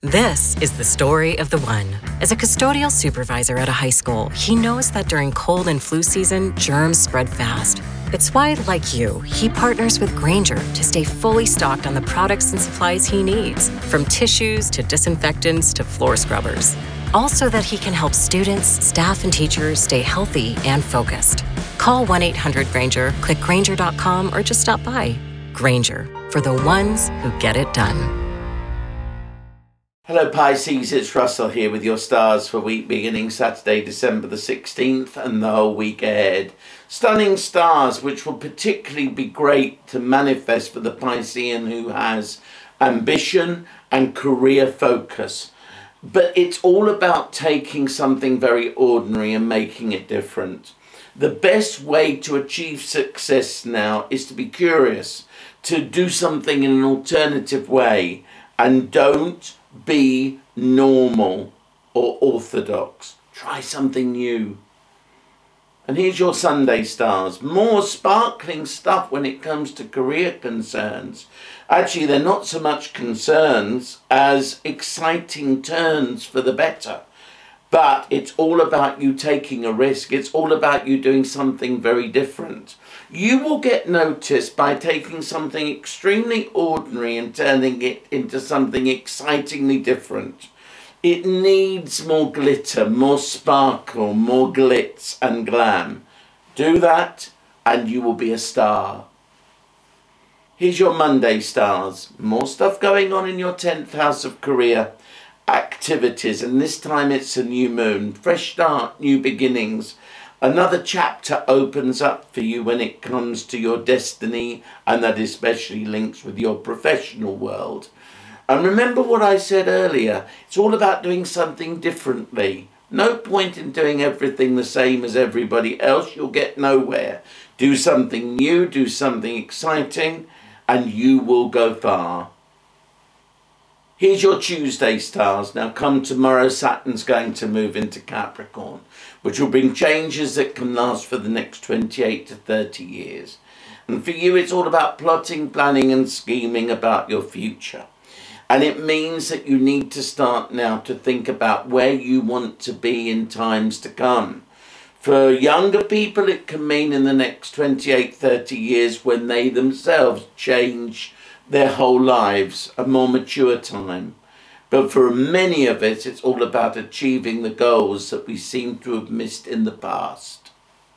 This is the story of the one. As a custodial supervisor at a high school, he knows that during cold and flu season, germs spread fast. It's why, like you, he partners with Grainger to stay fully stocked on the products and supplies he needs, from tissues to disinfectants to floor scrubbers. All so that he can help students, staff, and teachers stay healthy and focused. Call 1-800-GRAINGER, click Grainger.com, or just stop by. Grainger, for the ones who get it done. Hello Pisces, it's Russell here with your stars for week beginning Saturday, December the 16th and the whole week ahead. Stunning stars which will particularly be great to manifest for the Piscean who has ambition and career focus. But it's all about taking something very ordinary and making it different. The best way to achieve success now is to be curious, to do something in an alternative way, and don't be normal or orthodox. Try something new. And here's your Sunday stars. More sparkling stuff when it comes to career concerns. Actually, they're not so much concerns as exciting turns for the better. But it's all about you taking a risk. It's all about you doing something very different. You will get noticed by taking something extremely ordinary and turning it into something excitingly different. It needs more glitter, more sparkle, more glitz and glam. Do that and you will be a star. Here's your Monday stars. More stuff going on in your 10th house of career activities, and this time it's a new moon. Fresh start, new beginnings. Another chapter opens up for you when it comes to your destiny, and that especially links with your professional world. And remember what I said earlier, it's all about doing something differently. No point in doing everything the same as everybody else, you'll get nowhere. Do something new, do something exciting, and you will go far. Here's your Tuesday stars. Now come tomorrow, Saturn's going to move into Capricorn, which will bring changes that can last for the next 28 to 30 years. And for you, it's all about plotting, planning and scheming about your future. And it means that you need to start now to think about where you want to be in times to come. For younger people, it can mean in the next 28, 30 years when they themselves change their whole lives, a more mature time. But for many of it, it's all about achieving the goals that we seem to have missed in the past.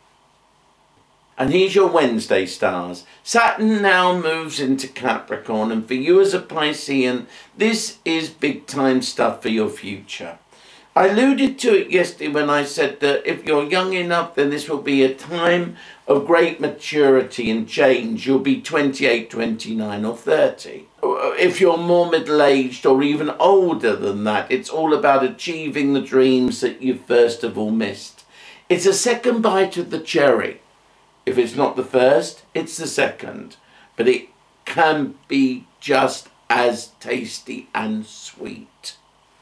And here's your Wednesday stars. Saturn now moves into Capricorn, and for you as a Piscean, this is big time stuff for your future. I alluded to it yesterday when I said that if you're young enough, then this will be a time of great maturity and change. You'll be 28, 29 or 30. If you're more middle-aged or even older than that, it's all about achieving the dreams that you first of all missed. It's a second bite of the cherry. If it's not the first, it's the second. But it can be just as tasty and sweet.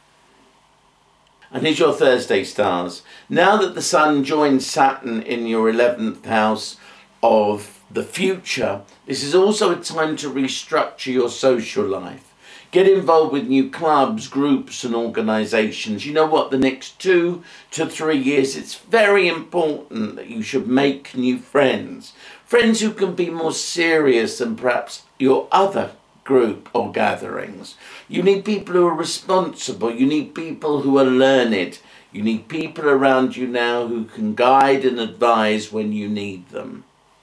And here's your Thursday stars. Now that the Sun joins Saturn in your 11th house of the future, this is also a time to restructure your social life. Get involved with new clubs, groups and organisations. You know what, the next 2 to 3 years, it's very important that you should make new friends. Friends who can be more serious than perhaps your other group or gatherings. You need people who are responsible. You need people who are learned. You need people around you now who can guide and advise when you need them.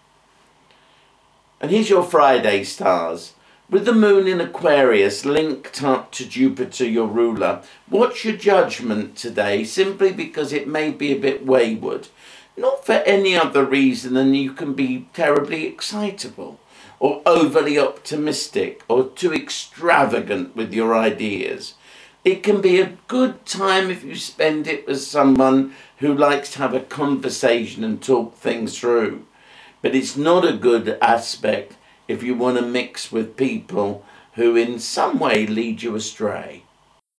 And here's your Friday stars. With the moon in Aquarius linked up to Jupiter, your ruler, watch your judgment today simply because it may be a bit wayward. Not for any other reason than you can be terribly excitable, or overly optimistic, or too extravagant with your ideas. It can be a good time if you spend it with someone who likes to have a conversation and talk things through. But it's not a good aspect if you want to mix with people who in some way lead you astray.